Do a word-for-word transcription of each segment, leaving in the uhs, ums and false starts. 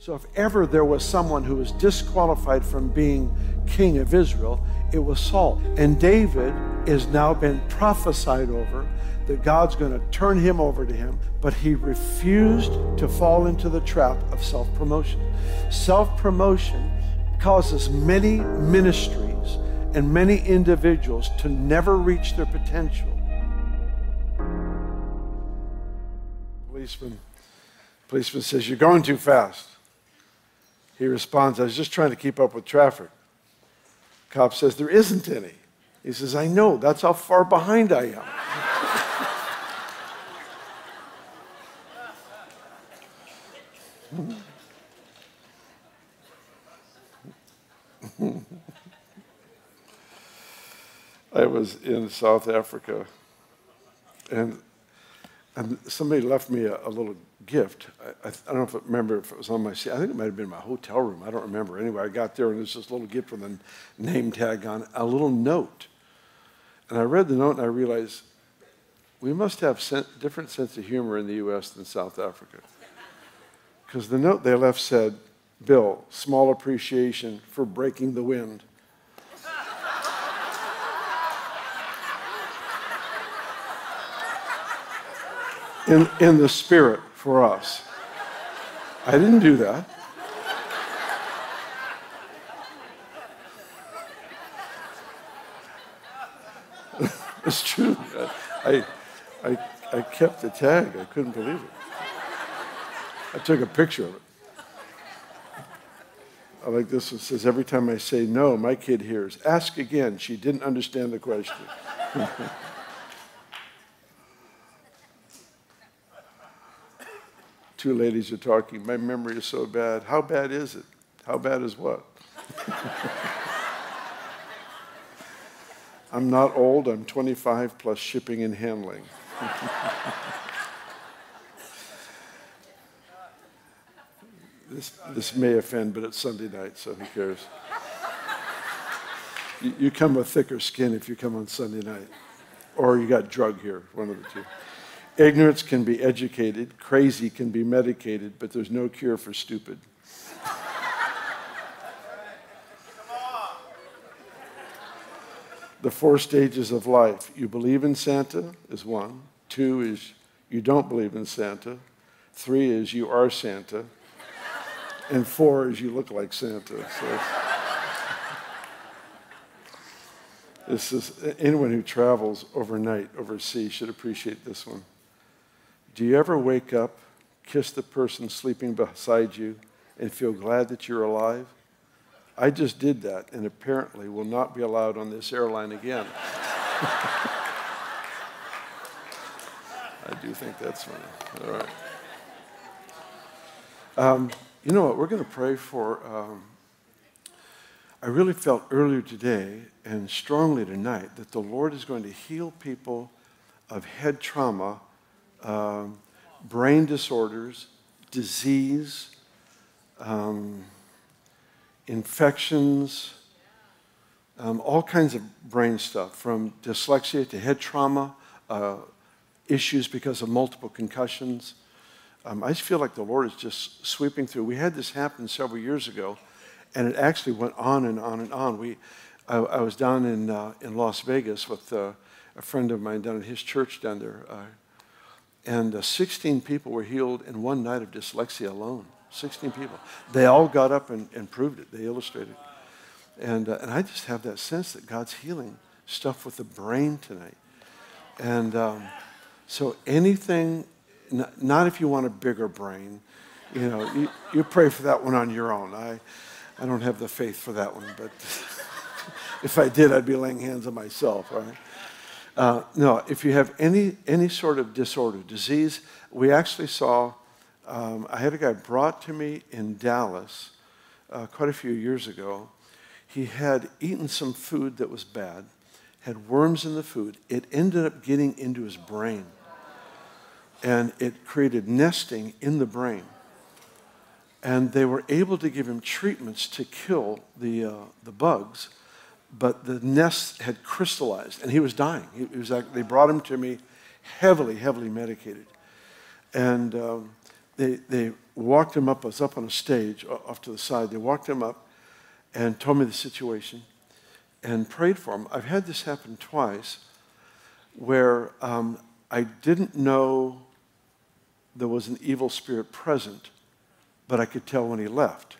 So if ever there was someone who was disqualified from being king of Israel, it was Saul. And David has now been prophesied over that God's going to turn him over to him, but he refused to fall into the trap of self-promotion. Self-promotion causes many ministries and many individuals to never reach their potential. Policeman, policeman says, "You're going too fast." He responds, "I was just trying to keep up with traffic." Cop says, "There isn't any." He says, "I know, that's how far behind I am." I was in South Africa, and, and somebody left me a, a little gift. I, I, I don't know if I remember if it was on my seat. I think it might have been in my hotel room. I don't remember. Anyway, I got there, and there's this little gift with a name tag on it, a little note. And I read the note, and I realized we must have sen- different sense of humor in the U S than South Africa. Because the note they left said, "Bill, small appreciation for breaking the wind." In, in the spirit for us. I didn't do that. It's true. I, I, I kept the tag. I couldn't believe it. I took a picture of it. I like this one. It says, "Every time I say no, my kid hears, 'Ask again.' She didn't understand the question." Two ladies are talking. "My memory is so bad." "How bad is it?" "How bad is what?" "I'm not old. I'm twenty-five plus shipping and handling." this, this may offend, but it's Sunday night, so who cares? you, you come with thicker skin if you come on Sunday night. Or you got drug here, one of the two. Ignorance can be educated, crazy can be medicated, but there's no cure for stupid. The four stages of life. You believe in Santa is one. Two is you don't believe in Santa. Three is you are Santa. And four is you look like Santa. So this is, anyone who travels overnight overseas should appreciate this one. Do you ever wake up, kiss the person sleeping beside you, and feel glad that you're alive? I just did that, and apparently will not be allowed on this airline again. I do think that's funny. All right. Um, you know what? We're going to pray for. Um, I really felt earlier today and strongly tonight that the Lord is going to heal people of head trauma, um, brain disorders, disease, um, infections, um, all kinds of brain stuff, from dyslexia to head trauma, uh, issues because of multiple concussions. Um, I just feel like the Lord is just sweeping through. We had this happen several years ago, and it actually went on and on and on. We, I, I was down in uh, in Las Vegas with uh, a friend of mine down at his church down there, uh, and uh, sixteen people were healed in one night of dyslexia alone. sixteen people. They all got up and, and proved it. They illustrated it. And, uh, and I just have that sense that God's healing stuff with the brain tonight. And um, so anything, n- not if you want a bigger brain, you know, you, you pray for that one on your own. I, I don't have the faith for that one, but if I did, I'd be laying hands on myself, right? Uh, no, if you have any any sort of disorder, disease, we actually saw, um, I had a guy brought to me in Dallas uh, quite a few years ago. He had eaten some food that was bad, had worms in the food. It ended up getting into his brain, and it created nesting in the brain. And they were able to give him treatments to kill the uh, the bugs, but the nest had crystallized, and he was dying. He, he was like, they brought him to me heavily, heavily medicated. And um, they, they walked him up. I was up on a stage off to the side. They walked him up and told me the situation and prayed for him. I've had this happen twice where um, I didn't know there was an evil spirit present, but I could tell when he left.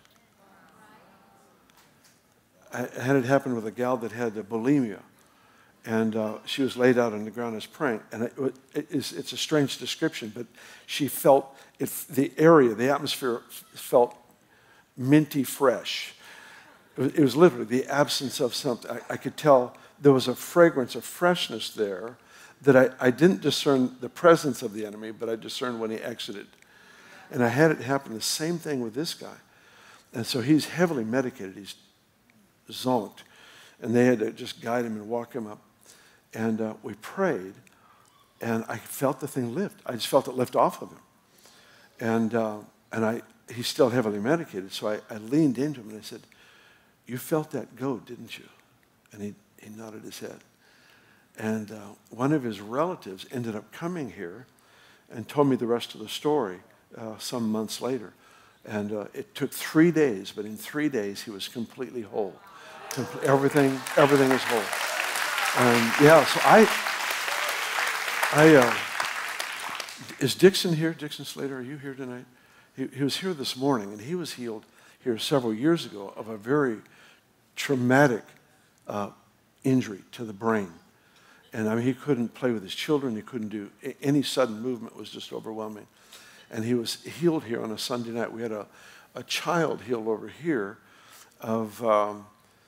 I had it happen with a gal that had bulimia, and uh, she was laid out on the ground as praying. And it, it, it's, it's a strange description, but she felt it, the area, the atmosphere felt minty fresh. It was, it was literally the absence of something. I, I could tell there was a fragrance of freshness there that I, I didn't discern the presence of the enemy, but I discerned when he exited. And I had it happen the same thing with this guy. And so he's heavily medicated. He's zonked. And they had to just guide him and walk him up. And uh, we prayed, and I felt the thing lift. I just felt it lift off of him. And uh, and I he's still heavily medicated, so I, I leaned into him and I said, "You felt that go, didn't you?" And he, he nodded his head. And uh, one of his relatives ended up coming here and told me the rest of the story uh, some months later. And uh, it took three days, but in three days he was completely whole. Comple- everything, everything is whole. And yeah, so I, I, uh, is Dixon here? Dixon Slater, are you here tonight? He, he was here this morning, and he was healed here several years ago of a very traumatic uh, injury to the brain. And I mean, he couldn't play with his children. He couldn't do any sudden movement. Was just overwhelming. And he was healed here on a Sunday night. We had a, a child healed over here of um,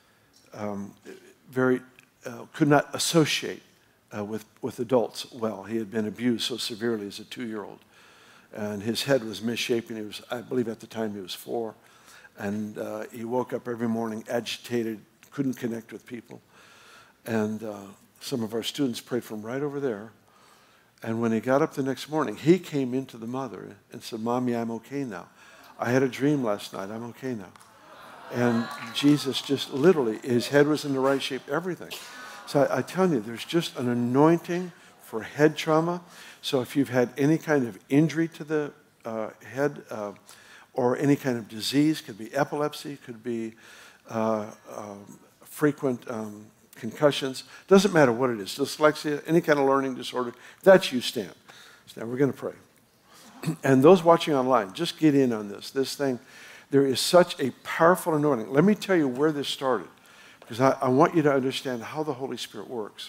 um, very, uh, could not associate uh, with, with adults well. He had been abused so severely as a two-year-old. And his head was misshapen. He was, I believe at the time he was four. And uh, he woke up every morning agitated, couldn't connect with people. And uh, some of our students prayed for him right over there. And when he got up the next morning, he came into the mother and said, "Mommy, I'm okay now. I had a dream last night. I'm okay now." And Jesus just literally, his head was in the right shape, everything. So I, I tell you, there's just an anointing for head trauma. So if you've had any kind of injury to the uh, head uh, or any kind of disease, could be epilepsy, could be uh, um, frequent um, concussions, doesn't matter what it is, dyslexia, any kind of learning disorder, that's you, stand. So now we're going to pray. And those watching online, just get in on this. This thing, there is such a powerful anointing. Let me tell you where this started, because I, I want you to understand how the Holy Spirit works.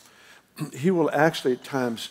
He will actually at times,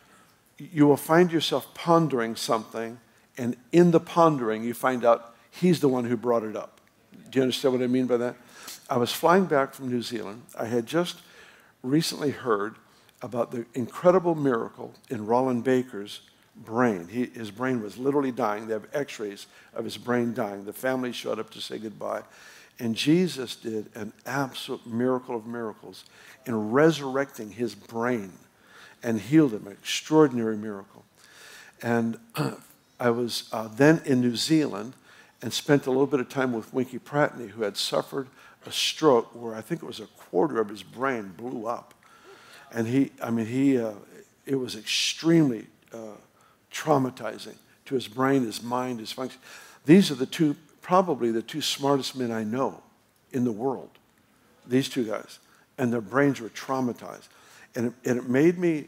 you will find yourself pondering something, and in the pondering, you find out he's the one who brought it up. Do you understand what I mean by that? I was flying back from New Zealand. I had just recently heard about the incredible miracle in Roland Baker's brain. He, his brain was literally dying. They have x-rays of his brain dying. The family showed up to say goodbye. And Jesus did an absolute miracle of miracles in resurrecting his brain and healed him, an extraordinary miracle. And I was uh, then in New Zealand and spent a little bit of time with Winky Pratney, who had suffered a stroke where I think it was a quarter of his brain blew up. And he, I mean, he, uh, it was extremely uh, traumatizing to his brain, his mind, his function. These are the two, probably the two smartest men I know in the world, these two guys. And their brains were traumatized. And it, and it made me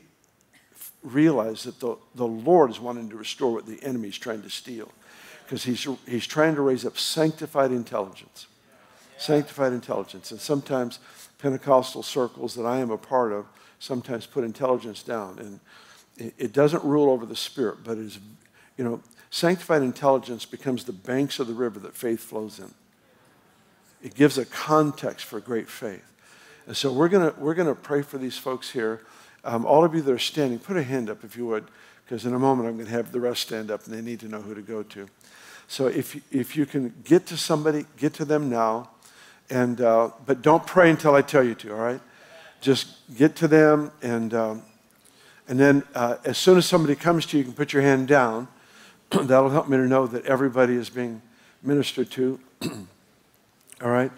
realize that the, the Lord is wanting to restore what the enemy is trying to steal. Because he's, he's trying to raise up sanctified intelligence. Sanctified intelligence. And sometimes Pentecostal circles that I am a part of sometimes put intelligence down. And it, it doesn't rule over the spirit, but it is, you know, sanctified intelligence becomes the banks of the river that faith flows in. It gives a context for great faith. And so we're going we're gonna pray for these folks here. Um, all of you that are standing, put a hand up if you would, because in a moment I'm going to have the rest stand up and they need to know who to go to. So if, if you can get to somebody, get to them now. And, uh, but don't pray until I tell you to, all right? Just get to them, and, um, and then uh, as soon as somebody comes to you, you can put your hand down. That'll help me to know that everybody is being ministered to. All right?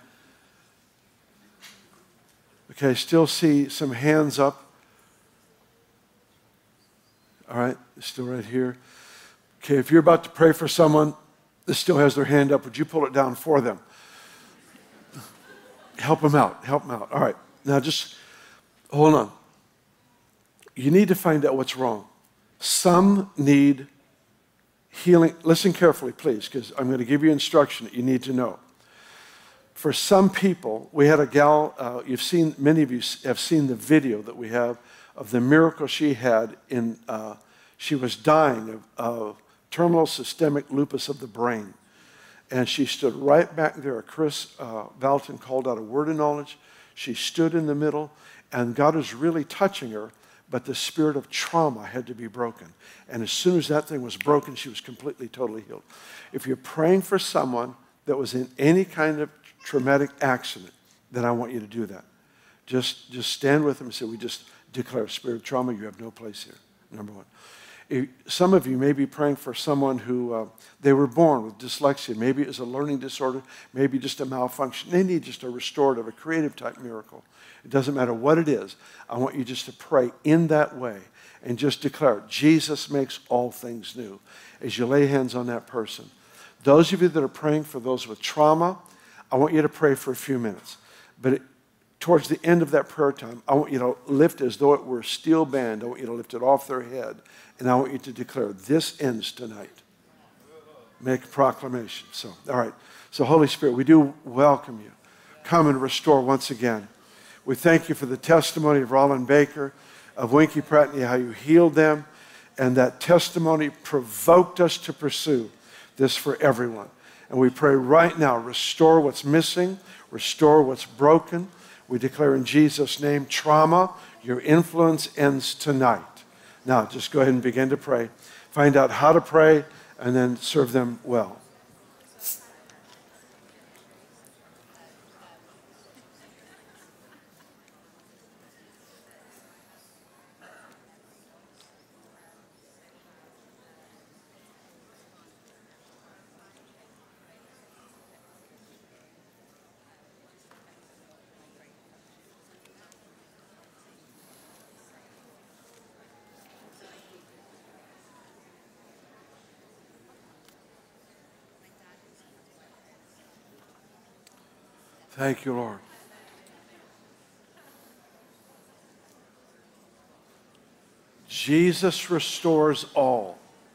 Okay, I still see some hands up. All right, still right here. Okay, if you're about to pray for someone that still has their hand up, would you pull it down for them? Help them out. Help them out. All right. Now just hold on. You need to find out what's wrong. Some need healing. Listen carefully, please, because I'm going to give you instruction that you need to know. For some people, we had a gal, uh, you've seen, many of you have seen the video that we have of the miracle she had in, uh, she was dying of, of terminal systemic lupus of the brain. And she stood right back there. Chris uh, Valton called out a word of knowledge. She stood in the middle, and God was really touching her, but the spirit of trauma had to be broken. And as soon as that thing was broken, she was completely, totally healed. If you're praying for someone that was in any kind of traumatic accident, then I want you to do that. Just, just stand with them and say, we just declare spirit of trauma, you have no place here, number one. Some of you may be praying for someone who, uh, they were born with dyslexia. Maybe it was a learning disorder, maybe just a malfunction. They need just a restorative, a creative type miracle. It doesn't matter what it is. I want you just to pray in that way and just declare, Jesus makes all things new as you lay hands on that person. Those of you that are praying for those with trauma, I want you to pray for a few minutes. But it, towards the end of that prayer time, I want you to lift as though it were a steel band. I want you to lift it off their head. And I want you to declare, this ends tonight. Make a proclamation. So, all right. So, Holy Spirit, we do welcome you. Come and restore once again. We thank you for the testimony of Roland Baker, of Winky Pratt, and how you healed them. And that testimony provoked us to pursue this for everyone. And we pray right now, restore what's missing, restore what's broken. We declare in Jesus' name, trauma, your influence ends tonight. Now, just go ahead and begin to pray. Find out how to pray, and then serve them well. Thank you, Lord. Jesus restores all.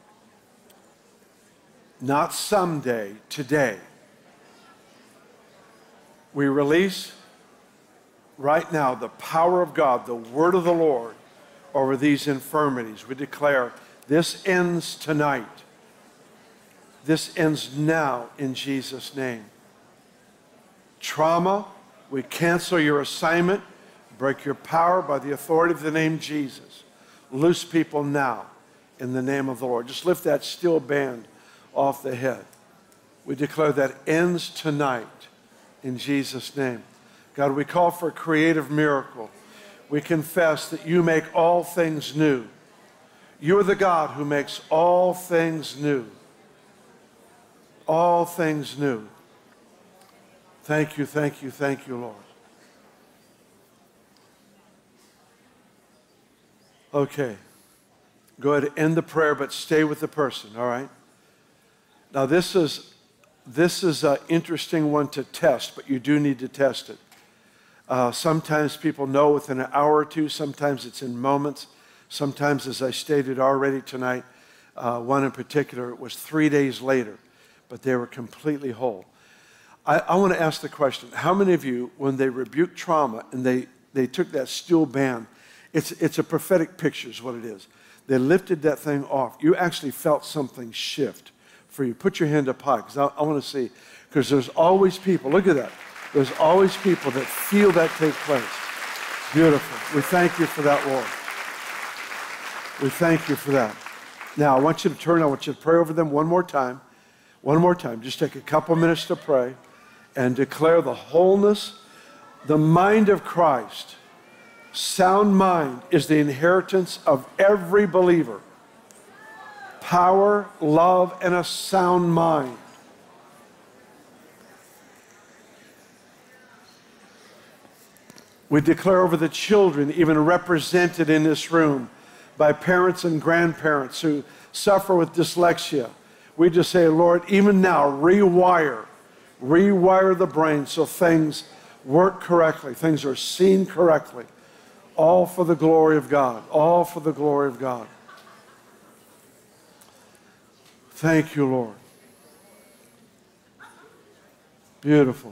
Not someday, today. We release right now the power of God, the word of the Lord over these infirmities. We declare this ends tonight. This ends now in Jesus' name. Trauma, we cancel your assignment, break your power by the authority of the name Jesus. Loose people now in the name of the Lord. Just lift that steel band off the head. We declare that ends tonight in Jesus' name. God, we call for a creative miracle. We confess that you make all things new. You are the God who makes all things new. All things new. Thank you, thank you, thank you, Lord. Okay. Go ahead and end the prayer, but stay with the person, all right? Now, this is, this is an interesting one to test, but you do need to test it. Uh, sometimes people know within an hour or two. Sometimes it's in moments. Sometimes, as I stated already tonight, uh, one in particular, it was three days later, but they were completely whole. I, I want to ask the question, how many of you, when they rebuked trauma and they, they took that steel band, it's, it's a prophetic picture is what it is. They lifted that thing off. You actually felt something shift for you. Put your hand up high, because I, I want to see, because there's always people, look at that. There's always people that feel that take place. Beautiful. We thank you for that, Lord. We thank you for that. Now, I want you to turn, I want you to pray over them one more time. One more time. Just take a couple minutes to pray and declare the wholeness, the mind of Christ. Sound mind is the inheritance of every believer. Power, love, and a sound mind. We declare over the children, even represented in this room, by parents and grandparents who suffer with dyslexia. We just say, Lord, even now, rewire, rewire the brain so things work correctly, things are seen correctly, all for the glory of God, all for the glory of God. Thank you, Lord. Beautiful.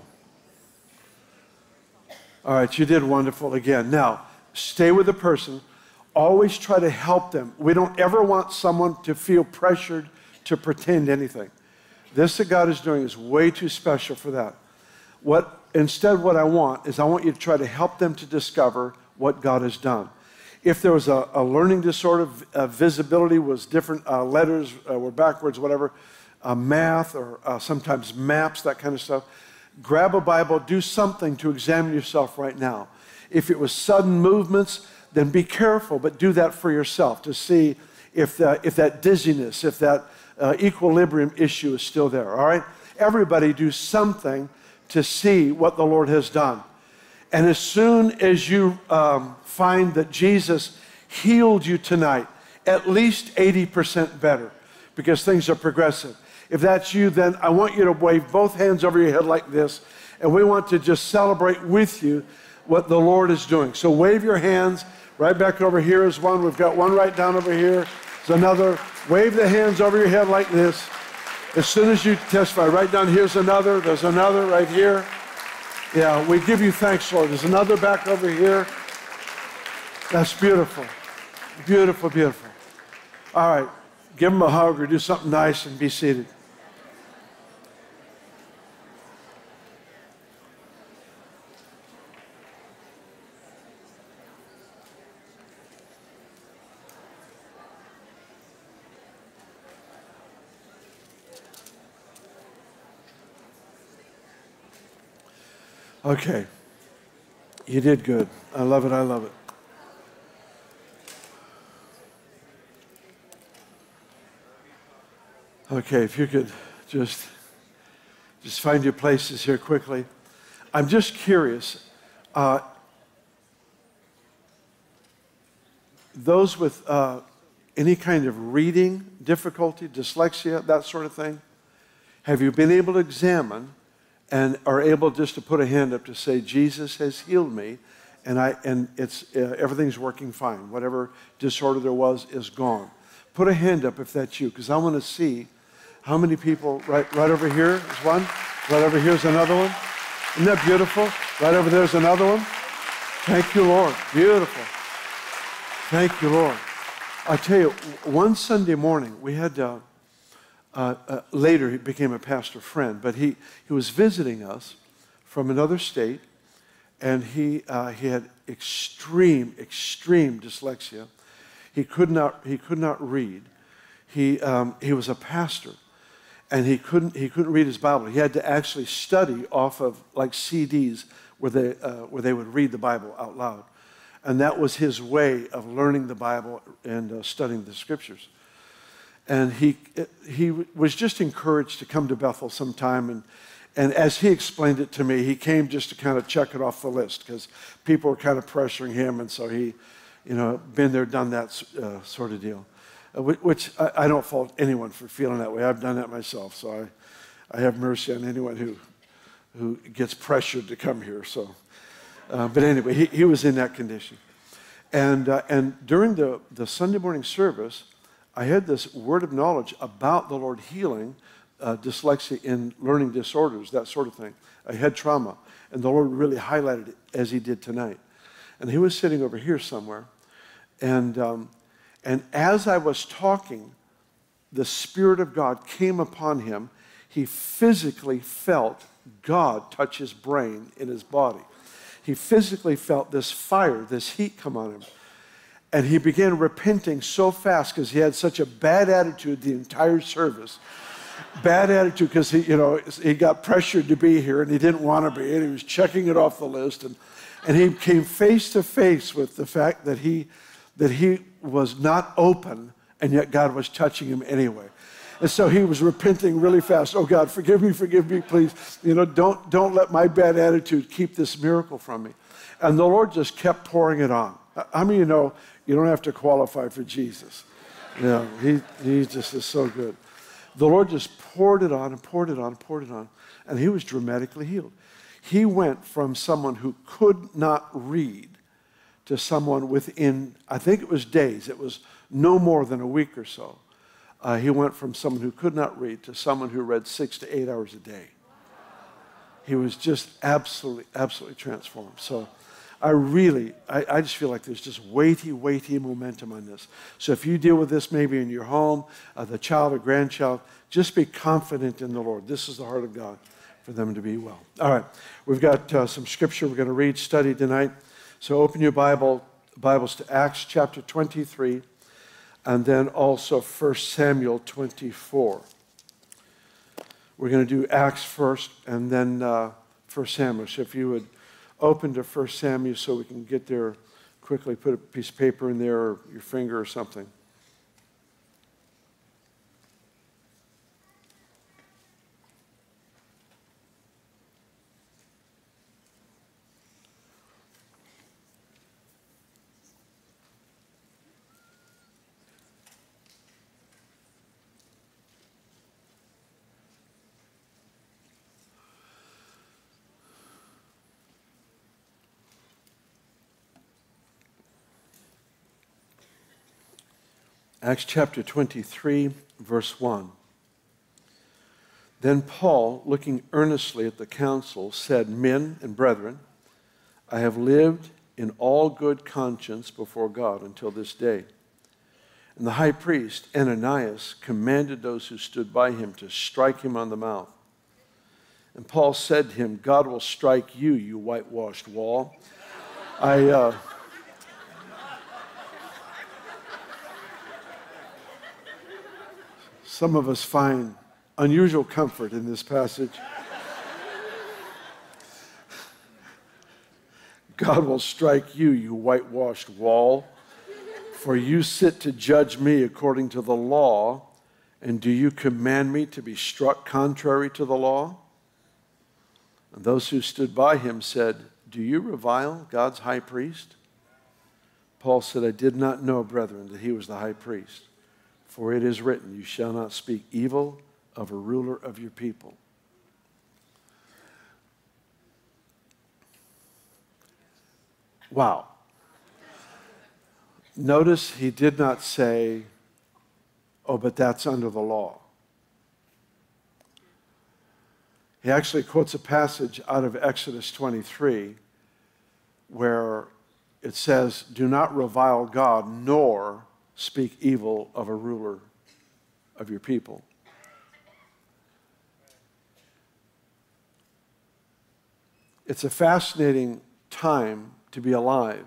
All right, you did wonderful again. Now, stay with the person. Always try to help them. We don't ever want someone to feel pressured to pretend anything. This that God is doing is way too special for that. What, instead, what I want is I want you to try to help them to discover what God has done. If there was a, a learning disorder, uh, visibility was different, uh, letters uh, were backwards, whatever, uh, math or uh, sometimes maps, that kind of stuff, grab a Bible, do something to examine yourself right now. If it was sudden movements, then be careful, but do that for yourself to see if, the, if that dizziness, if that uh, equilibrium issue is still there, all right? Everybody do something to see what the Lord has done. And as soon as you um, find that Jesus healed you tonight, at least eighty percent better, because things are progressive. If that's you, then I want you to wave both hands over your head like this, and we want to just celebrate with you what the Lord is doing. So wave your hands. Right back over here is one. We've got one right down over here. There's another. Wave the hands over your head like this. As soon as you testify, right down here's another. There's another right here. Yeah, we give you thanks, Lord. There's another back over here. That's beautiful. Beautiful, beautiful. All right, give them a hug or do something nice and be seated. Okay, you did good. I love it, I love it. Okay, if you could just, just find your places here quickly. I'm just curious, uh, those with uh, any kind of reading difficulty, dyslexia, that sort of thing, have you been able to examine and are able just to put a hand up to say, Jesus has healed me, and I and it's uh, everything's working fine. Whatever disorder there was is gone. Put a hand up if that's you, because I want to see how many people. Right, right over here is one. Right over here is another one. Isn't that beautiful? Right over there is another one. Thank you, Lord. Beautiful. Thank you, Lord. I tell you, one Sunday morning we had. Uh, Uh, uh, later, he became a pastor friend, but he, he was visiting us from another state, and he, uh, he had extreme, extreme dyslexia. He could not, he could not read. He, um, he was a pastor, and he couldn't, he couldn't read his Bible. He had to actually study off of like C Ds where they, uh, where they would read the Bible out loud. And that was his way of learning the Bible and uh, studying the Scriptures. And he he was just encouraged to come to Bethel sometime. And, and as he explained it to me, he came just to kind of check it off the list because people were kind of pressuring him. And so he, you know, been there, done that uh, sort of deal, uh, which I, I don't fault anyone for feeling that way. I've done that myself. So I, I have mercy on anyone who, who gets pressured to come here. So, uh, but anyway, he, he was in that condition. And, uh, and during the, the Sunday morning service, I had this word of knowledge about the Lord healing uh, dyslexia in learning disorders, that sort of thing. I had trauma, and the Lord really highlighted it as he did tonight. And he was sitting over here somewhere, and, um, and as I was talking, the Spirit of God came upon him. He physically felt God touch his brain in his body. He physically felt this fire, this heat come on him. And he began repenting so fast because he had such a bad attitude the entire service. Bad attitude because he, you know, he got pressured to be here and he didn't want to be, and he was checking it off the list. And, and he came face to face with the fact that he, that he was not open, and yet God was touching him anyway. And so he was repenting really fast. Oh God, forgive me, forgive me, please. You know, don't, don't let my bad attitude keep this miracle from me. And the Lord just kept pouring it on. How many of you know You don't have to qualify for Jesus. No, he, he just is so good. The Lord just poured it on and poured it on and poured it on, and he was dramatically healed. He went from someone who could not read to someone within, I think it was days, it was no more than a week or so. Uh, he went from someone who could not read to someone who read six to eight hours a day. He was just absolutely, absolutely transformed. So I really, I, I just feel like there's just weighty, weighty momentum on this. So if you deal with this maybe in your home, uh, the child or grandchild, just be confident in the Lord. This is the heart of God for them to be well. All right, we've got uh, some scripture we're going to read, study tonight. So open your Bible, Bibles to Acts chapter twenty-three, and then also First Samuel twenty-four. We're going to do Acts first, and then uh, First Samuel. So if you would open to First Samuel so we can get there quickly, put a piece of paper in there or your finger or something. Acts chapter twenty-three, verse one. Then Paul, looking earnestly at the council, said, "Men and brethren, I have lived in all good conscience before God until this day." And the high priest, Ananias, commanded those who stood by him to strike him on the mouth. And Paul said to him, "God will strike you, you whitewashed wall." I... Uh, Some of us find unusual comfort in this passage. God will strike you, you whitewashed wall, for you sit to judge me according to the law, and do you command me to be struck contrary to the law? And those who stood by him said, "Do you revile God's high priest?" Paul said, "I did not know, brethren, that he was the high priest. For it is written, you shall not speak evil of a ruler of your people." Wow. Notice he did not say, "Oh, but that's under the law." He actually quotes a passage out of Exodus twenty-three where it says, "Do not revile God, nor speak evil of a ruler of your people." It's a fascinating time to be alive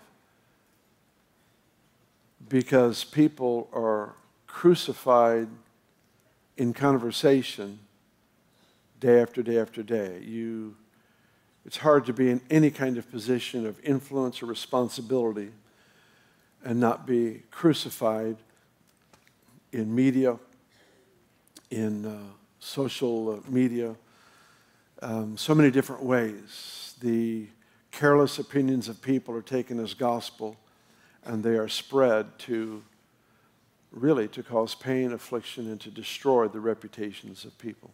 because people are crucified in conversation day after day after day. You, it's hard to be in any kind of position of influence or responsibility and not be crucified in media, in uh, social uh, media, um, so many different ways. The careless opinions of people are taken as gospel, and they are spread to really to cause pain, affliction, and to destroy the reputations of people.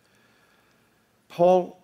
Paul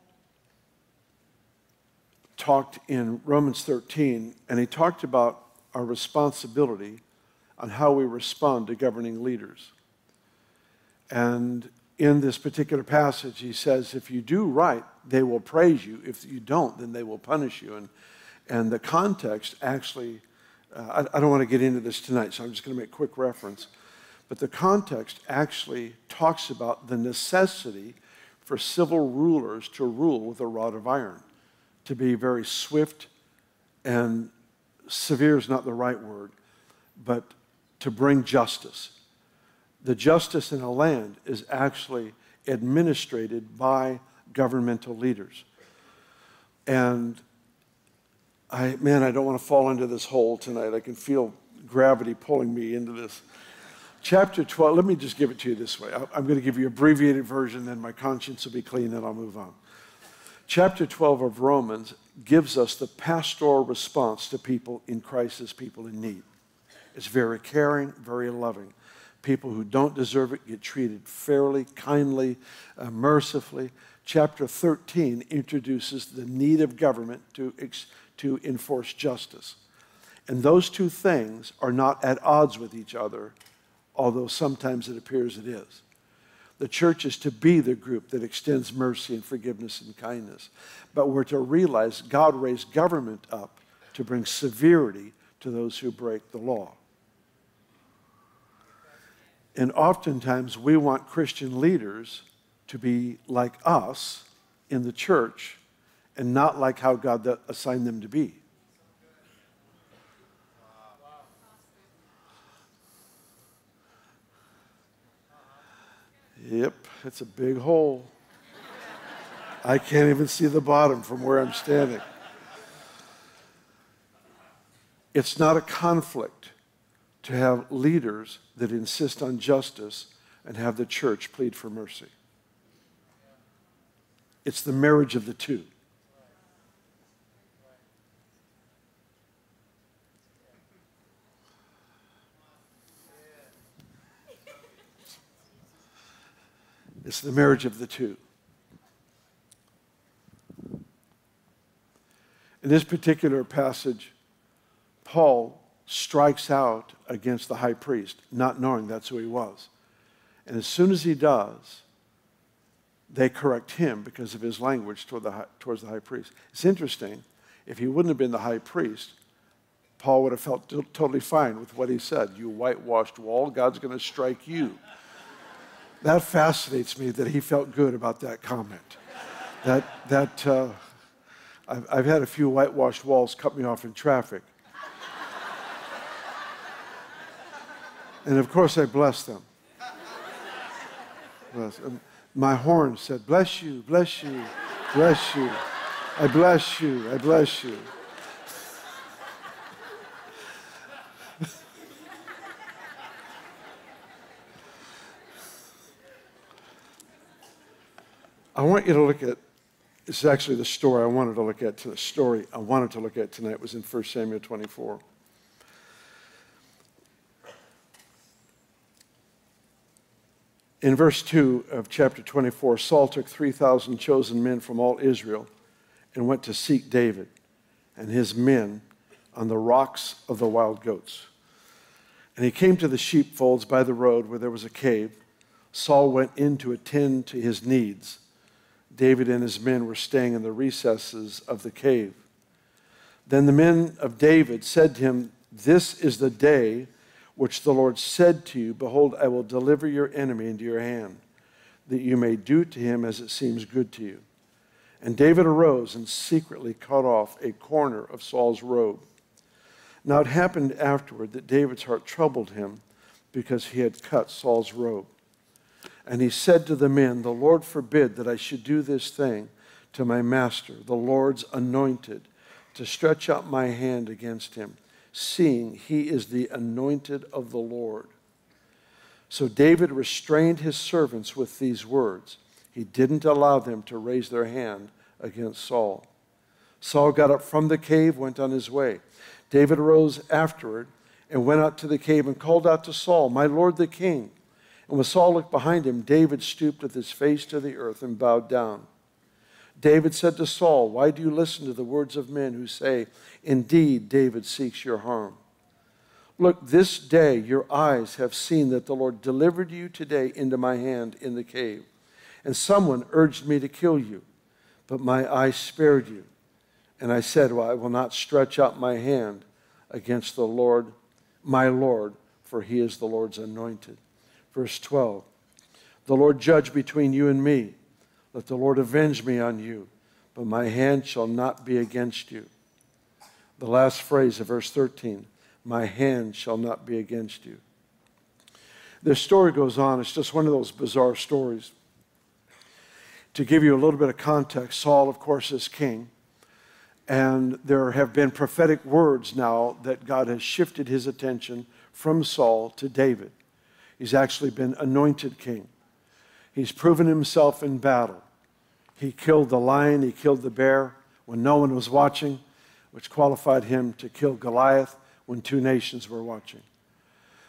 talked in Romans thirteen, and he talked about our responsibility on how we respond to governing leaders. And in this particular passage, he says, if you do right, they will praise you. If you don't, then they will punish you. And, and the context actually, uh, I, I don't want to get into this tonight, so I'm just going to make quick reference. But the context actually talks about the necessity for civil rulers to rule with a rod of iron, to be very swift, and severe is not the right word, but to bring justice. The justice in a land is actually administrated by governmental leaders. And I, man, I don't want to fall into this hole tonight. I can feel gravity pulling me into this. Chapter twelve, let me just give it to you this way. I'm going to give you an abbreviated version, then my conscience will be clean, and I'll move on. Chapter twelve of Romans gives us the pastoral response to people in crisis, people in need. It's very caring, very loving. People who don't deserve it get treated fairly, kindly, uh, mercifully. Chapter thirteen introduces the need of government to, to enforce justice. And those two things are not at odds with each other, although sometimes it appears it is. The church is to be the group that extends mercy and forgiveness and kindness. But we're to realize God raised government up to bring severity to those who break the law. And oftentimes we want Christian leaders to be like us in the church and not like how God assigned them to be. Yep, it's a big hole. I can't even see the bottom from where I'm standing. It's not a conflict to have leaders that insist on justice and have the church plead for mercy. It's the marriage of the two. It's the marriage of the two. In this particular passage, Paul strikes out against the high priest, not knowing that's who he was. And as soon as he does, they correct him because of his language toward the high, towards the high priest. It's interesting. If he wouldn't have been the high priest, Paul would have felt t- totally fine with what he said. You whitewashed wall, God's going to strike you. That fascinates me that he felt good about that comment. That, that uh, I've, I've had a few whitewashed walls cut me off in traffic. And of course I blessed them. Bless. And my horn said, bless you, bless you, bless you. I bless you, I bless you. I want you to look at, this is actually the story I wanted to look at, the story I wanted to look at tonight was in First Samuel twenty-four. In verse two of chapter twenty-four, Saul took three thousand chosen men from all Israel and went to seek David and his men on the rocks of the wild goats. And he came to the sheepfolds by the road where there was a cave. Saul went in to attend to his needs. David and his men were staying in the recesses of the cave. Then the men of David said to him, this is the day which the Lord said to you, behold, I will deliver your enemy into your hand, that you may do to him as it seems good to you. And David arose and secretly cut off a corner of Saul's robe. Now it happened afterward that David's heart troubled him because he had cut Saul's robe. And he said to the men, the Lord forbid that I should do this thing to my master, the Lord's anointed, to stretch out my hand against him, seeing he is the anointed of the Lord. So David restrained his servants with these words. He didn't allow them to raise their hand against Saul. Saul got up from the cave, went on his way. David arose afterward and went out to the cave and called out to Saul, my lord the king. And when Saul looked behind him, David stooped with his face to the earth and bowed down. David said to Saul, why do you listen to the words of men who say, indeed, David seeks your harm? Look, this day your eyes have seen that the Lord delivered you today into my hand in the cave. And someone urged me to kill you, but my eyes spared you. And I said, well, I will not stretch out my hand against the Lord, my Lord, for he is the Lord's anointed. Verse twelve, the Lord judge between you and me. Let the Lord avenge me on you, but my hand shall not be against you. The last phrase of verse thirteen, my hand shall not be against you. This story goes on. It's just one of those bizarre stories. To give you a little bit of context, Saul, of course, is king. And there have been prophetic words now that God has shifted his attention from Saul to David. He's actually been anointed king. He's proven himself in battle. He killed the lion, he killed the bear when no one was watching, which qualified him to kill Goliath when two nations were watching.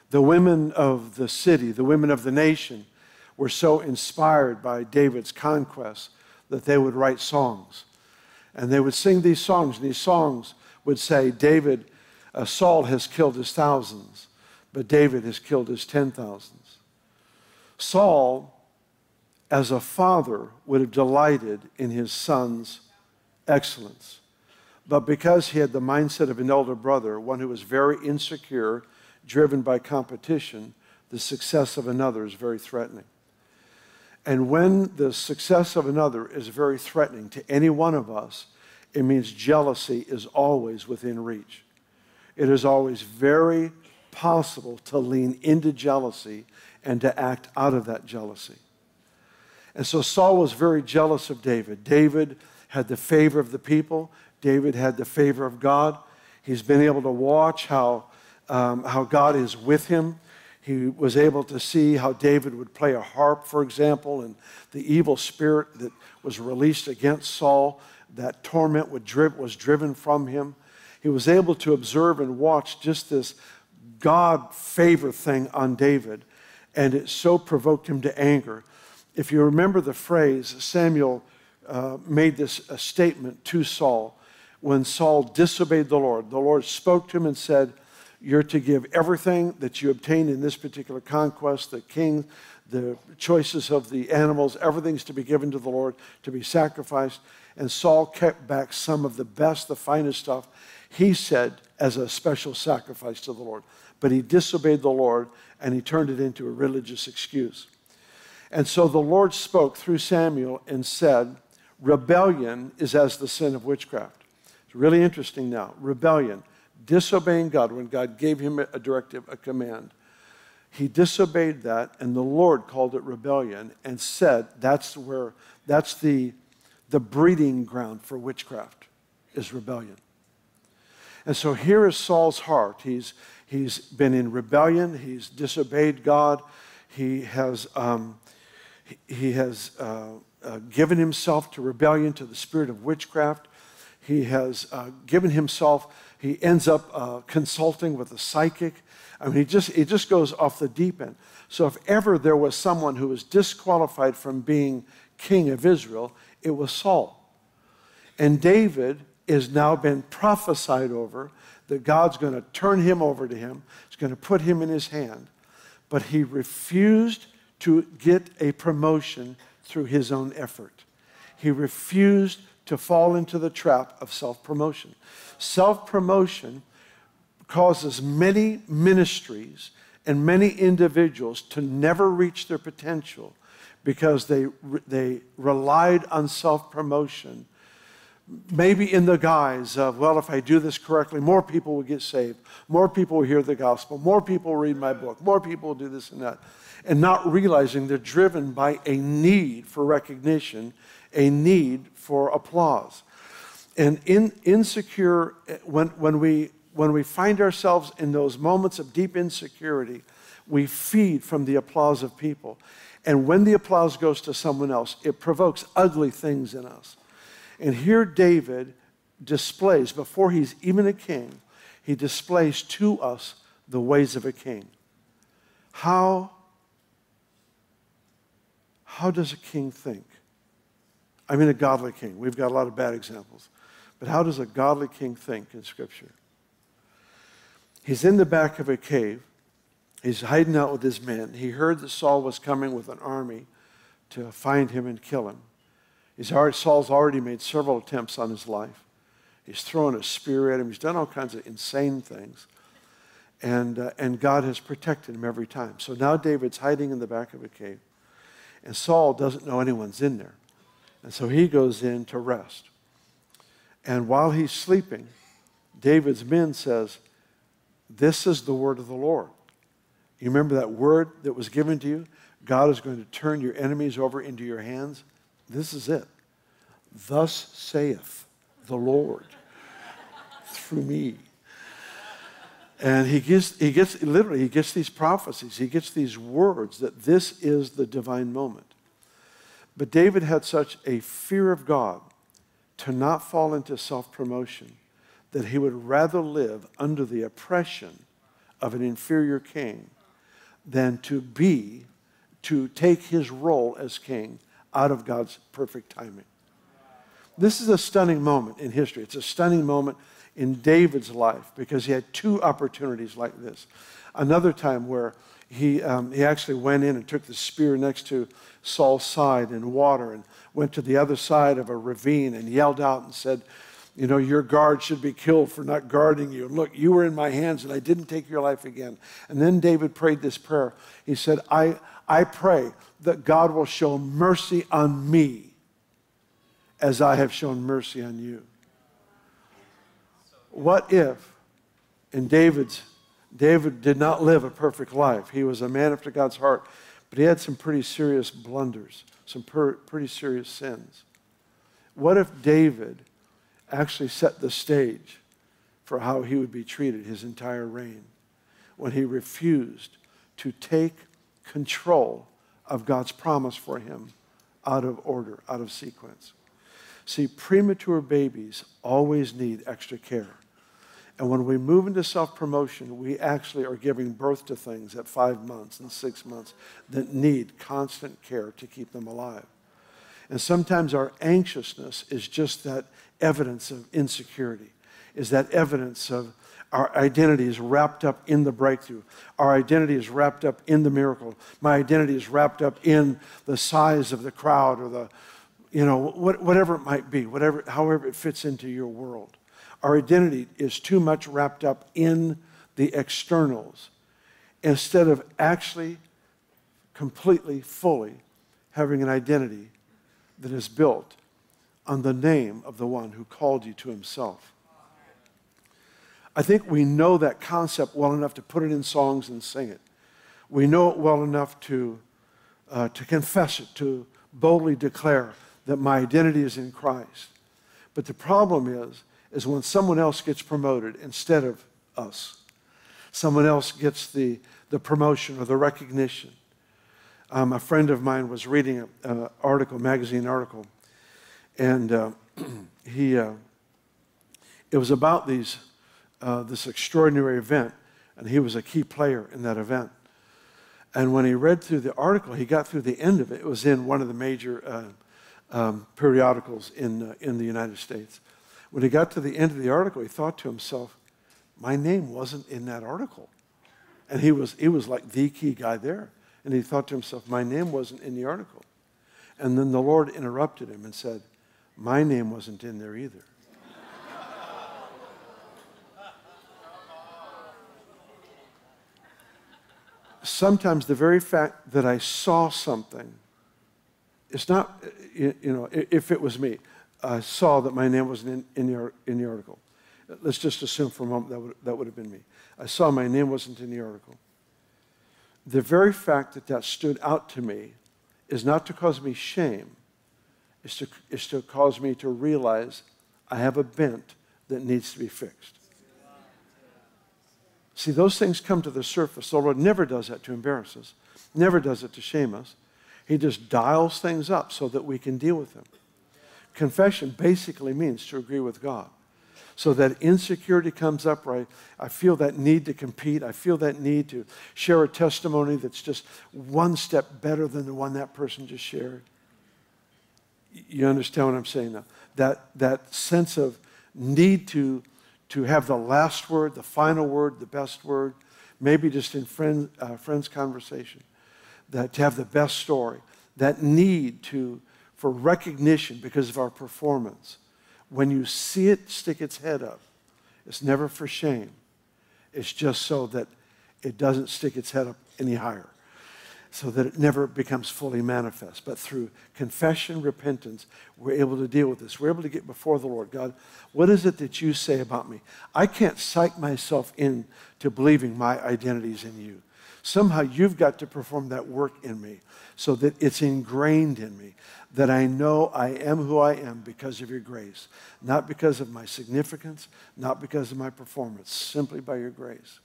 The women of the city, the women of the nation, were so inspired by David's conquest that they would write songs. And they would sing these songs, and these songs would say, David, uh, Saul has killed his thousands, but David has killed his ten thousands. Saul, as a father, would have delighted in his son's excellence. But because he had the mindset of an elder brother, one who was very insecure, driven by competition, the success of another is very threatening. And when the success of another is very threatening to any one of us, it means jealousy is always within reach. It is always very possible to lean into jealousy and to act out of that jealousy. And so Saul was very jealous of David. David had the favor of the people. David had the favor of God. He's been able to watch how, um, how God is with him. He was able to see how David would play a harp, for example, and the evil spirit that was released against Saul, that torment would dri- was driven from him. He was able to observe and watch just this God favor thing on David, and it so provoked him to anger. If you remember the phrase, Samuel uh, made this a statement to Saul when Saul disobeyed the Lord. The Lord spoke to him and said, you're to give everything that you obtained in this particular conquest, the king, the choices of the animals, everything's to be given to the Lord, to be sacrificed. And Saul kept back some of the best, the finest stuff, he said, as a special sacrifice to the Lord. But he disobeyed the Lord, and he turned it into a religious excuse. And so the Lord spoke through Samuel and said, rebellion is as the sin of witchcraft. It's really interesting now. Rebellion. Disobeying God when God gave him a directive, a command. He disobeyed that, and the Lord called it rebellion and said that's where, that's the, the breeding ground for witchcraft, is rebellion. And so here is Saul's heart. He's, he's been in rebellion. He's disobeyed God. He has, um, he, he has uh, uh, given himself to rebellion, to the spirit of witchcraft. He has uh, given himself, he ends up uh, consulting with a psychic. I mean, he just, he just goes off the deep end. So if ever there was someone who was disqualified from being king of Israel, it was Saul. And David is now been prophesied over that God's going to turn him over to him. He's going to put him in his hand. But he refused to get a promotion through his own effort. He refused to fall into the trap of self-promotion. Self-promotion causes many ministries and many individuals to never reach their potential because they, they relied on self-promotion, maybe in the guise of, well, if I do this correctly, more people will get saved, more people will hear the gospel, more people will read my book, more people will do this and that, and not realizing they're driven by a need for recognition, a need for applause. And in insecure, when, when, we, when we find ourselves in those moments of deep insecurity, we feed from the applause of people. And when the applause goes to someone else, it provokes ugly things in us. And here David displays, before he's even a king, he displays to us the ways of a king. How, how does a king think? I mean a godly king. We've got a lot of bad examples. But how does a godly king think in Scripture? He's in the back of a cave. He's hiding out with his men. He heard that Saul was coming with an army to find him and kill him. He's already, Saul's already made several attempts on his life. He's thrown a spear at him. He's done all kinds of insane things. And, uh, and God has protected him every time. So now David's hiding in the back of a cave. And Saul doesn't know anyone's in there. And so he goes in to rest. And while he's sleeping, David's men says, this is the word of the Lord. You remember that word that was given to you? God is going to turn your enemies over into your hands. This is it. Thus saith the Lord through me. And he gets, he gets, literally, he gets these prophecies. He gets these words that this is the divine moment. But David had such a fear of God to not fall into self-promotion that he would rather live under the oppression of an inferior king than to be, to take his role as king out of God's perfect timing. This is a stunning moment in history. It's a stunning moment in David's life because he had two opportunities like this. Another time where he, um, he actually went in and took the spear next to Saul's side in water and went to the other side of a ravine and yelled out and said, you know, your guard should be killed for not guarding you. Look, you were in my hands and I didn't take your life again. And then David prayed this prayer. He said, I, I pray that God will show mercy on me as I have shown mercy on you. What if in David's, David did not live a perfect life. He was a man after God's heart, but he had some pretty serious blunders, some per, pretty serious sins. What if David actually set the stage for how he would be treated his entire reign when he refused to take control of God's promise for him out of order, out of sequence? See, premature babies always need extra care. And when we move into self-promotion, we actually are giving birth to things at five months and six months that need constant care to keep them alive. And sometimes our anxiousness is just that evidence of insecurity, is that evidence of our identity is wrapped up in the breakthrough. Our identity is wrapped up in the miracle. My identity is wrapped up in the size of the crowd or the, you know, what, whatever it might be, whatever, however it fits into your world. Our identity is too much wrapped up in the externals instead of actually completely, fully having an identity that is built on the name of the one who called you to himself. I think we know that concept well enough to put it in songs and sing it. We know it well enough to, uh, to confess it, to boldly declare that my identity is in Christ. But the problem is, is when someone else gets promoted instead of us. Someone else gets the, the promotion or the recognition. Um, a friend of mine was reading an article, magazine article, and uh, he, uh, it was about these, uh, this extraordinary event, and he was a key player in that event. And when he read through the article, he got through the end of it. It was in one of the major uh, um, periodicals in, uh, in the United States. When he got to the end of the article, he thought to himself, my name wasn't in that article. And he was, he was like the key guy there. And he thought to himself, my name wasn't in the article. And then the Lord interrupted him and said, my name wasn't in there either. Sometimes the very fact that I saw something, it's not, you know, if it was me, I saw that my name wasn't in, in, the, in the article. Let's just assume for a moment that would, that would have been me. I saw my name wasn't in the article. The very fact that that stood out to me is not to cause me shame. It's to, it's to cause me to realize I have a bent that needs to be fixed. See, those things come to the surface. The Lord never does that to embarrass us, never does it to shame us. He just dials things up so that we can deal with them. Confession basically means to agree with God. So that insecurity comes up, right? I feel that need to compete. I feel that need to share a testimony that's just one step better than the one that person just shared. You understand what I'm saying now? That, that sense of need to, to have the last word, the final word, the best word, maybe just in friend, uh, friends' conversation, that to have the best story, that need to for recognition because of our performance. When you see it stick its head up, it's never for shame. It's just so that it doesn't stick its head up any higher, so that it never becomes fully manifest. But through confession, repentance, we're able to deal with this. We're able to get before the Lord. God, what is it that you say about me? I can't psych myself into believing my identity is in you. Somehow you've got to perform that work in me so that it's ingrained in me, that I know I am who I am because of your grace, not because of my significance, not because of my performance, simply by your grace.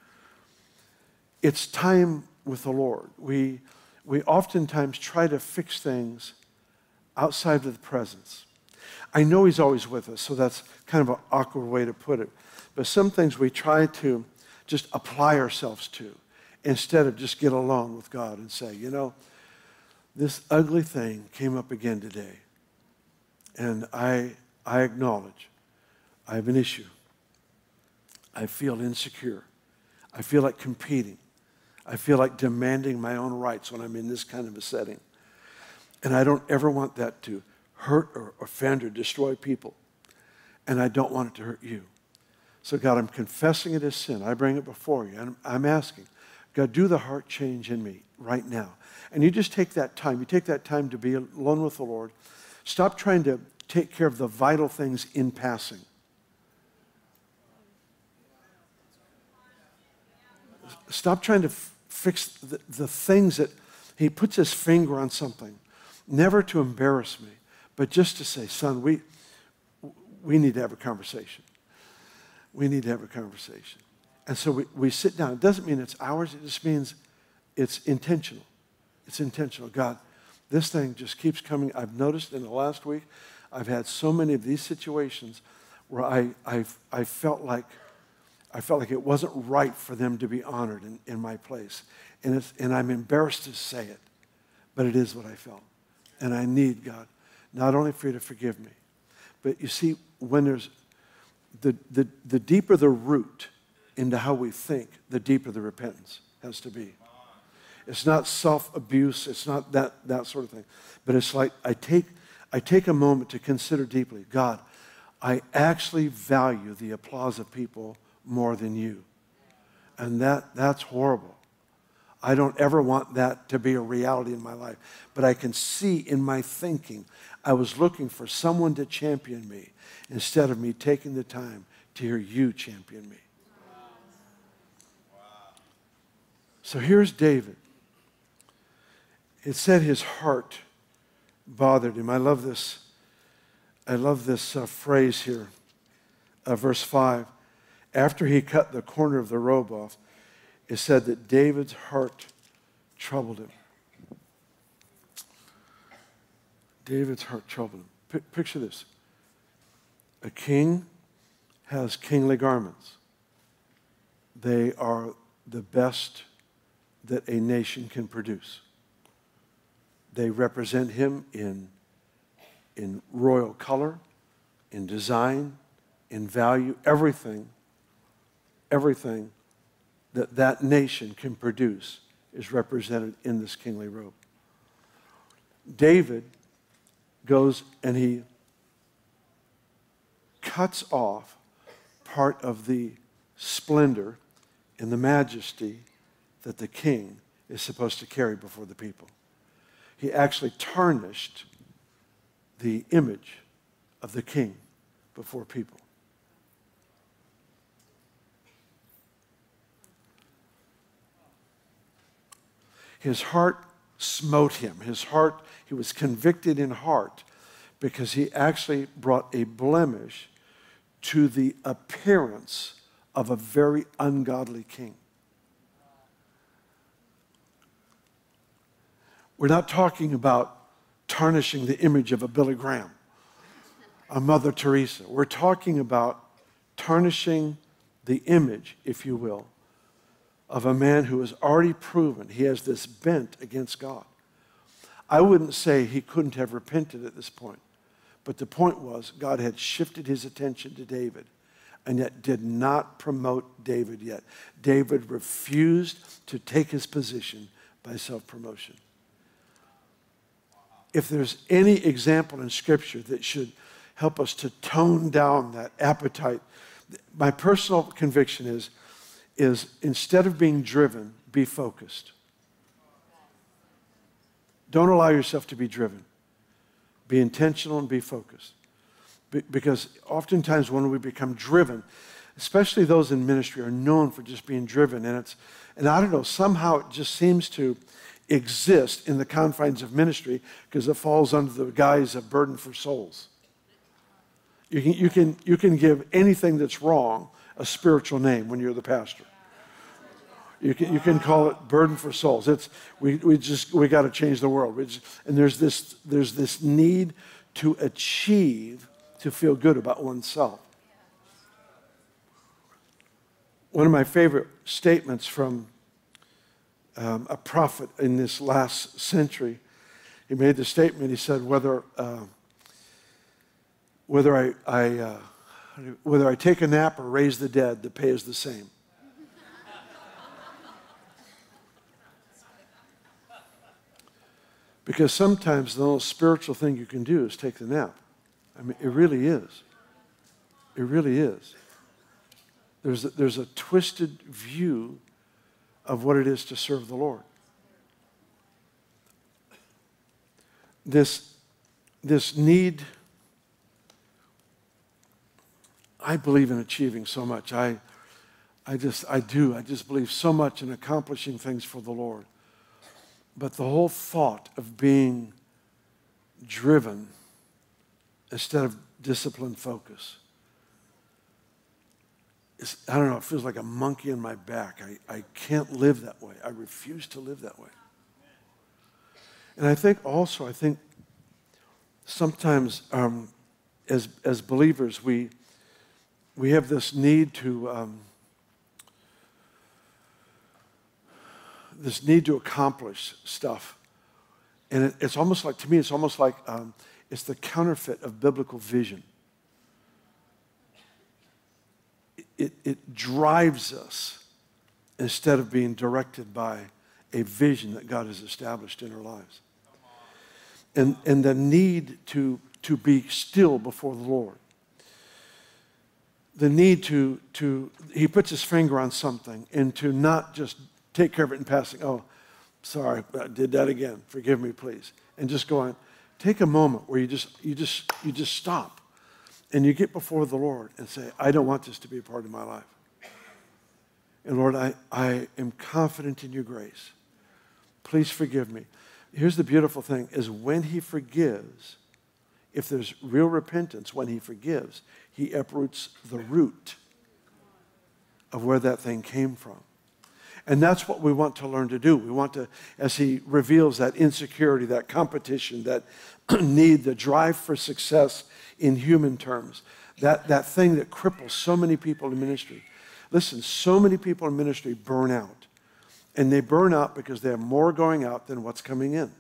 It's time with the Lord. We, we oftentimes try to fix things outside of the presence. I know he's always with us, so that's kind of an awkward way to put it. But some things we try to just apply ourselves to instead of just get alone with God and say, you know, this ugly thing came up again today. And I, I acknowledge I have an issue. I feel insecure. I feel like competing. I feel like demanding my own rights when I'm in this kind of a setting. And I don't ever want that to hurt or offend or destroy people. And I don't want it to hurt you. So God, I'm confessing it as sin. I bring it before you. And I'm asking, God, do the heart change in me right now. And you just take that time. You take that time to be alone with the Lord. Stop trying to take care of the vital things in passing. Stop trying to f- fix the, the things that he puts his finger on something. Never to embarrass me, but just to say, son, we, we need to have a conversation. We need to have a conversation. And so we, we sit down. It doesn't mean it's ours. It just means it's intentional. It's intentional. God, this thing just keeps coming. I've noticed in the last week, I've had so many of these situations where I, I've, I felt like I felt like it wasn't right for them to be honored in, in my place. And, it's, and I'm embarrassed to say it, but it is what I felt. And I need, God, not only for you to forgive me, but you see, when there's the, the, the deeper the root into how we think, the deeper the repentance has to be. It's not self-abuse. It's not that, that sort of thing. But it's like I take, I take a moment to consider deeply, God, I actually value the applause of people more than you. And that, that's horrible. I don't ever want that to be a reality in my life. But I can see in my thinking, I was looking for someone to champion me instead of me taking the time to hear you champion me. So here's David. It said his heart bothered him. I love this. I love this uh, phrase here, uh, verse five. After he cut the corner of the robe off, it said that David's heart troubled him. David's heart troubled him. P- picture this. A king has kingly garments. They are the best that a nation can produce. They represent him in, in royal color, in design, in value, everything. Everything that that nation can produce is represented in this kingly robe. David goes and he cuts off part of the splendor and the majesty that the king is supposed to carry before the people. He actually tarnished the image of the king before people. His heart smote him. His heart, he was convicted in heart because he actually brought a blemish to the appearance of a very ungodly king. We're not talking about tarnishing the image of a Billy Graham, a Mother Teresa. We're talking about tarnishing the image, if you will, of a man who has already proven he has this bent against God. I wouldn't say he couldn't have repented at this point, but the point was God had shifted his attention to David and yet did not promote David yet. David refused to take his position by self-promotion. If there's any example in Scripture that should help us to tone down that appetite, my personal conviction is is instead of being driven, be focused. Don't allow yourself to be driven. Be intentional and be focused. Be, because oftentimes when we become driven, especially those in ministry are known for just being driven. And it's, and I don't know, somehow it just seems to exist in the confines of ministry because it falls under the guise of burden for souls. You can, you can, you can give anything that's wrong a spiritual name when you're the pastor. You can, you can call it burden for souls. It's we, we just we got to change the world. We just, and there's this there's this need to achieve to feel good about oneself. One of my favorite statements from um, a prophet in this last century. He made the statement, he said, whether, uh, whether, I, I, uh, whether I take a nap or raise the dead, the pay is the same. Because sometimes the most spiritual thing you can do is take the nap. I mean, it really is. It really is. There's a, there's a twisted view of what it is to serve the Lord. This, this need, I believe in achieving so much. I, I just, I do. I just believe so much in accomplishing things for the Lord. But the whole thought of being driven instead of disciplined focus, is, I don't know, it feels like a monkey in my back. I, I can't live that way. I refuse to live that way. And I think also, I think sometimes um, as, as believers, we, we have this need to, um, this need to accomplish stuff. And it, it's almost like, to me, it's almost like um, it's the counterfeit of biblical vision. It, it, it drives us instead of being directed by a vision that God has established in our lives. And, and the need to, to be still before the Lord. The need to, to, he puts his finger on something and to not just take care of it in passing. Oh, sorry, I did that again. Forgive me, please. And just go on. Take a moment where you just, you just, you just stop and you get before the Lord and say, I don't want this to be a part of my life. And Lord, I, I am confident in your grace. Please forgive me. Here's the beautiful thing, is when he forgives, if there's real repentance, when he forgives, he uproots the root of where that thing came from. And that's what we want to learn to do. We want to, as he reveals that insecurity, that competition, that need, the drive for success in human terms, that, that thing that cripples so many people in ministry. Listen, so many people in ministry burn out. And they burn out because they have more going out than what's coming in.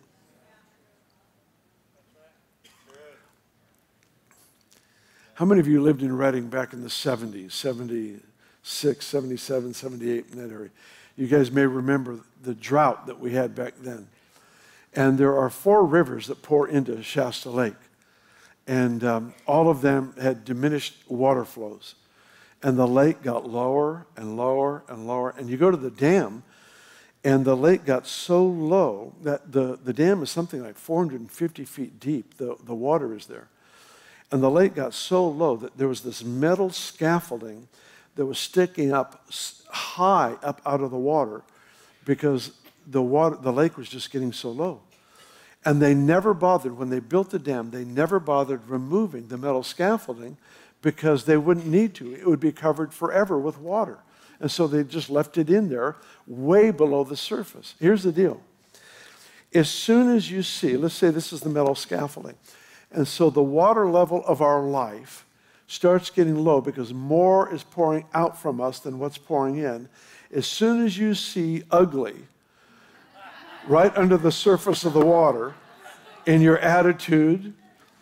How many of you lived in Redding back in the seventies, seventy-six, seventy-seven, seventy-eight, in that area? You guys may remember the drought that we had back then. And there are four rivers that pour into Shasta Lake. And um, all of them had diminished water flows. And the lake got lower and lower and lower. And you go to the dam, and the lake got so low that the, the dam is something like four hundred fifty feet deep. The, the water is there. And the lake got so low that there was this metal scaffolding that was sticking up high up out of the water because the water, the lake was just getting so low. And they never bothered, when they built the dam, they never bothered removing the metal scaffolding because they wouldn't need to. It would be covered forever with water. And so they just left it in there way below the surface. Here's the deal. As soon as you see, let's say this is the metal scaffolding, and so the water level of our life starts getting low because more is pouring out from us than what's pouring in. As soon as you see ugly right under the surface of the water, in your attitude,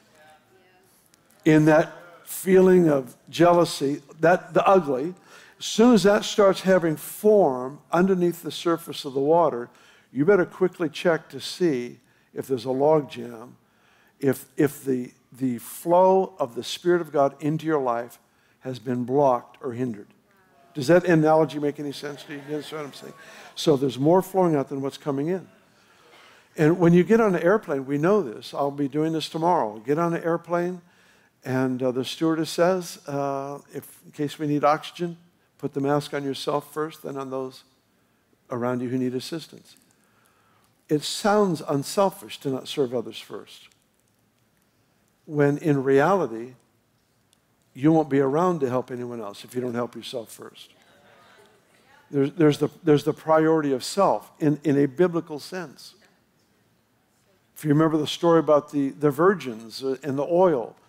in that feeling of jealousy, that the ugly, as soon as that starts having form underneath the surface of the water, you better quickly check to see if there's a log jam, if, if the, the flow of the Spirit of God into your life has been blocked or hindered. Does that analogy make any sense to you? That's what I'm saying. So there's more flowing out than what's coming in. And when you get on an airplane, we know this. I'll be doing this tomorrow. Get on an airplane, and uh, the stewardess says, uh, if, in case we need oxygen, put the mask on yourself first, then on those around you who need assistance. It sounds unselfish to not serve others first, when in reality, you won't be around to help anyone else if you don't help yourself first. There's, there's, the, there's the priority of self in, in a biblical sense. If you remember the story about the, the virgins and the oil,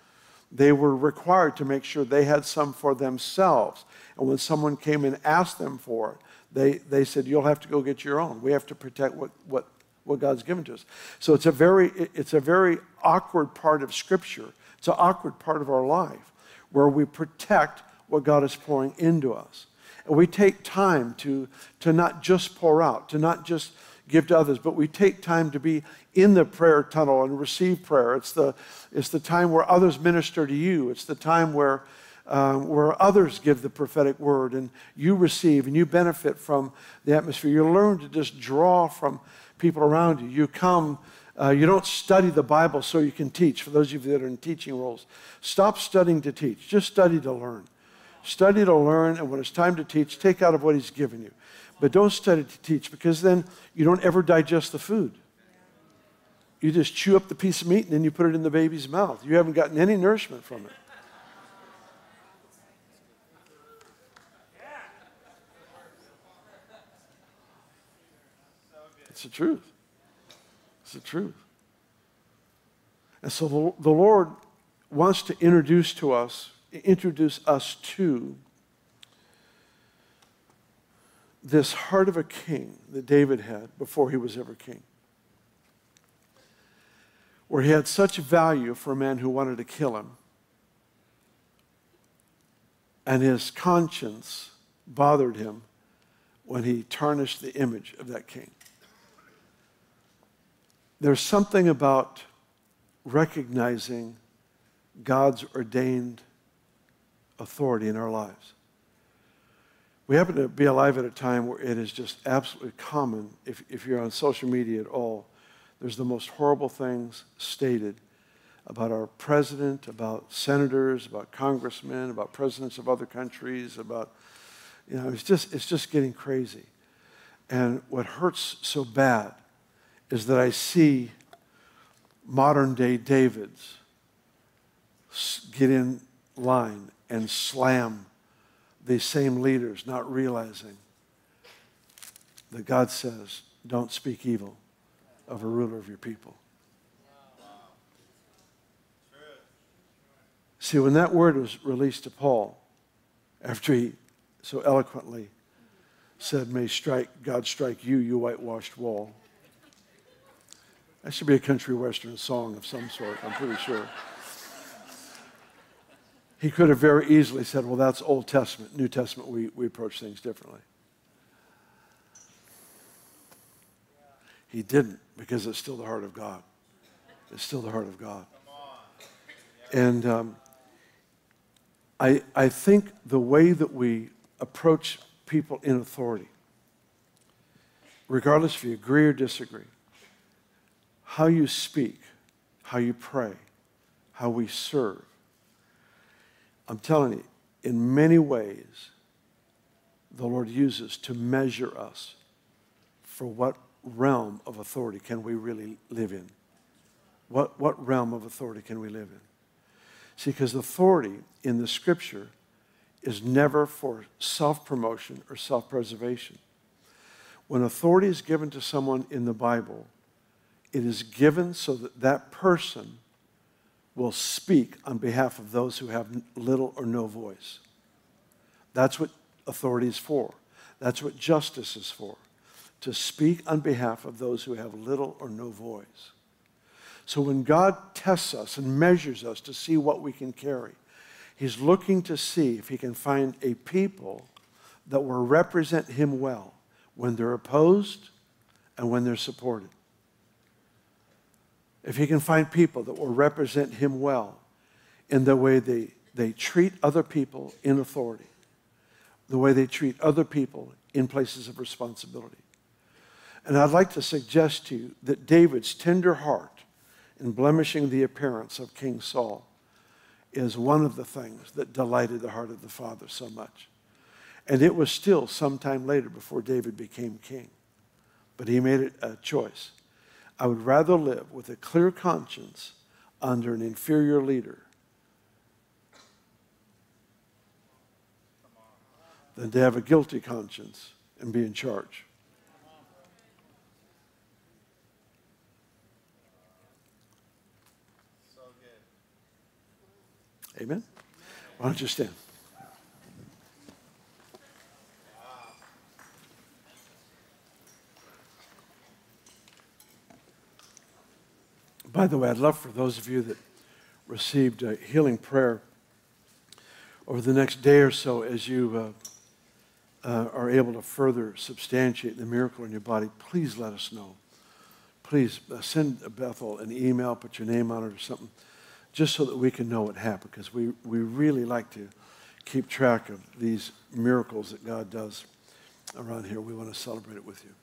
they were required to make sure they had some for themselves. And when someone came and asked them for it, they, they said, you'll have to go get your own. We have to protect what, what, what God's given to us. So it's a very, it's a very awkward part of Scripture. It's an awkward part of our life where we protect what God is pouring into us. And we take time to, to not just pour out, to not just give to others, but we take time to be in the prayer tunnel and receive prayer. It's the, it's the time where others minister to you. It's the time where, um, where others give the prophetic word and you receive and you benefit from the atmosphere. You learn to just draw from people around you. You come, uh, you don't study the Bible so you can teach. For those of you that are in teaching roles, stop studying to teach. Just study to learn. Study to learn, and when it's time to teach, take out of what he's given you. But don't study to teach, because then you don't ever digest the food. You just chew up the piece of meat and then you put it in the baby's mouth. You haven't gotten any nourishment from it. It's the truth. It's the truth. And so the, the Lord wants to introduce to us, introduce us to this heart of a king that David had before he was ever king, where he had such value for a man who wanted to kill him, and his conscience bothered him when he tarnished the image of that king. There's something about recognizing God's ordained authority in our lives. We happen to be alive at a time where it is just absolutely common, if, if you're on social media at all, there's the most horrible things stated about our president, about senators, about congressmen, about presidents of other countries, about, you know, it's just, it's just getting crazy. And what hurts so bad is that I see modern day Davids get in line and slam these same leaders, not realizing that God says, don't speak evil of a ruler of your people. See, when that word was released to Paul, after he so eloquently said, may strike, God strike you, you whitewashed wall. That should be a country western song of some sort, I'm pretty sure. He could have very easily said, well, that's Old Testament. New Testament, we, we approach things differently. He didn't, because it's still the heart of God. It's still the heart of God. And um, I, I think the way that we approach people in authority, regardless if you agree or disagree, how you speak, how you pray, how we serve, I'm telling you, in many ways, the Lord uses to measure us for what realm of authority can we really live in. What, what realm of authority can we live in? See, because authority in the Scripture is never for self-promotion or self-preservation. When authority is given to someone in the Bible, it is given so that that person will speak on behalf of those who have little or no voice. That's what authority is for. That's what justice is for, to speak on behalf of those who have little or no voice. So when God tests us and measures us to see what we can carry, he's looking to see if he can find a people that will represent him well when they're opposed and when they're supported. If he can find people that will represent him well in the way they, they treat other people in authority, the way they treat other people in places of responsibility. And I'd like to suggest to you that David's tender heart in blemishing the appearance of King Saul is one of the things that delighted the heart of the Father so much. And it was still some time later before David became king. But he made it a choice. I would rather live with a clear conscience under an inferior leader than to have a guilty conscience and be in charge. Amen? Why don't you stand? By the way, I'd love for those of you that received a healing prayer over the next day or so, as you uh, uh, are able to further substantiate the miracle in your body, please let us know. Please uh, send Bethel an email, put your name on it or something, just so that we can know what happened, because we, we really like to keep track of these miracles that God does around here. We want to celebrate it with you.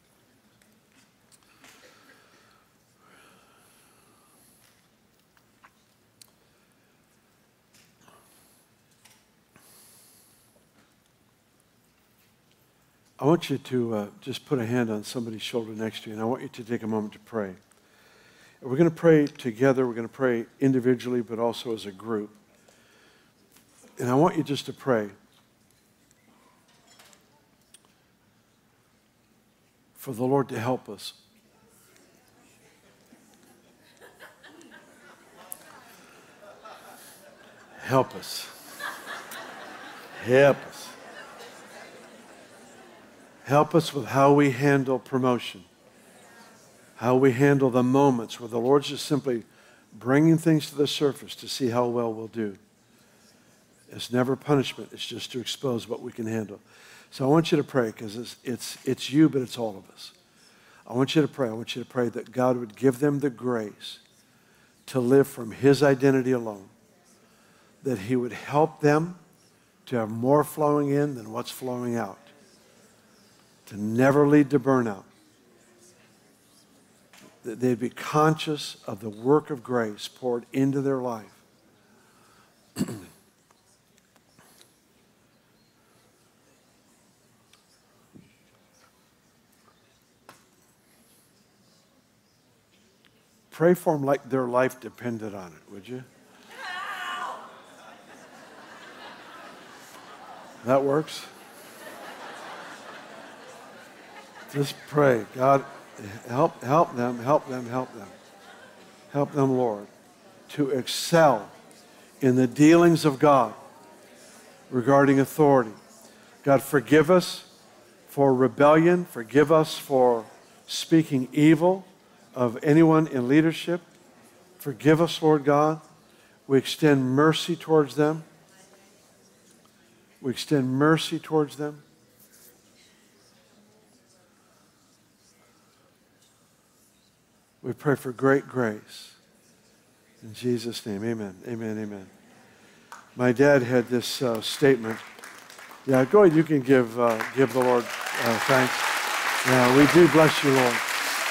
I want you to uh, just put a hand on somebody's shoulder next to you, and I want you to take a moment to pray. We're going to pray together. We're going to pray individually, but also as a group. And I want you just to pray for the Lord to help us. Help us. Help us. Help us with how we handle promotion, how we handle the moments where the Lord's just simply bringing things to the surface to see how well we'll do. It's never punishment. It's just to expose what we can handle. So I want you to pray, because it's, it's, it's you, but it's all of us. I want you to pray. I want you to pray that God would give them the grace to live from His identity alone, that He would help them to have more flowing in than what's flowing out, to never lead to burnout, that they'd be conscious of the work of grace poured into their life. Pray for them like their life depended on it, would you? That works? Just pray. God, help, help them, help them, help them. Help them, Lord, to excel in the dealings of God regarding authority. God, forgive us for rebellion. Forgive us for speaking evil of anyone in leadership. Forgive us, Lord God. We extend mercy towards them. We extend mercy towards them. We pray for great grace. In Jesus' name, amen, amen, amen. My dad had this uh, statement. Yeah, go ahead. You can give, uh, give the Lord uh, thanks. Yeah, we do bless you, Lord.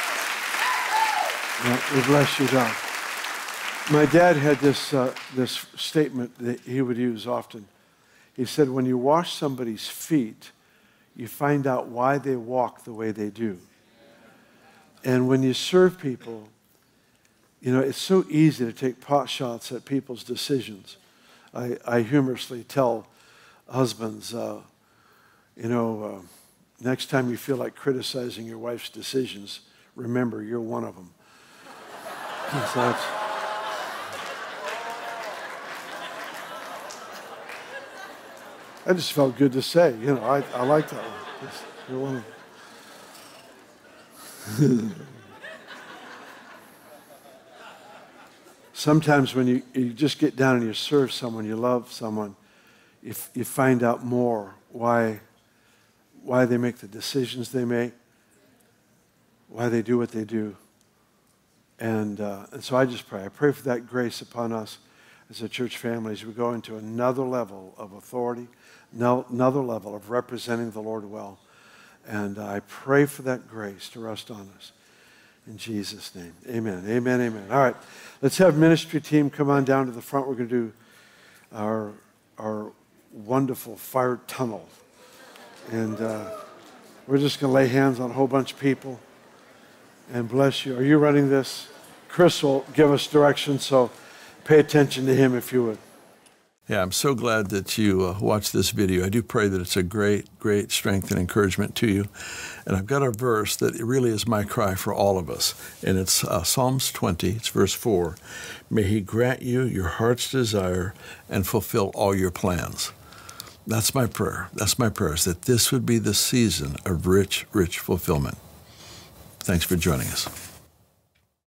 Yeah, we bless you, God. My dad had this, uh, this statement that he would use often. He said, when you wash somebody's feet, you find out why they walk the way they do. And when you serve people, you know, it's so easy to take pot shots at people's decisions. I, I humorously tell husbands, uh, you know, uh, next time you feel like criticizing your wife's decisions, remember you're one of them. So that's, I just felt good to say, you know, I, I like that one. Just, you're one of them. Sometimes when you, you just get down and you serve someone, you love someone, you, you find out more why, why they make the decisions they make, why they do what they do. And, uh, and so I just pray. I pray for that grace upon us as a church family as we go into another level of authority, no, another level of representing the Lord well. And I pray for that grace to rest on us. In Jesus' name. Amen. Amen. Amen. All right. Let's have ministry team come on down to the front. We're going to do our, our wonderful fire tunnel. And uh, we're just going to lay hands on a whole bunch of people and bless you. Are you running this? Chris will give us direction, so pay attention to him if you would. Yeah, I'm so glad that you uh, watched this video. I do pray that it's a great, great strength and encouragement to you. And I've got a verse that really is my cry for all of us. And it's uh, Psalms twenty, it's verse four. May he grant you your heart's desire and fulfill all your plans. That's my prayer. That's my prayer, is that this would be the season of rich, rich fulfillment. Thanks for joining us.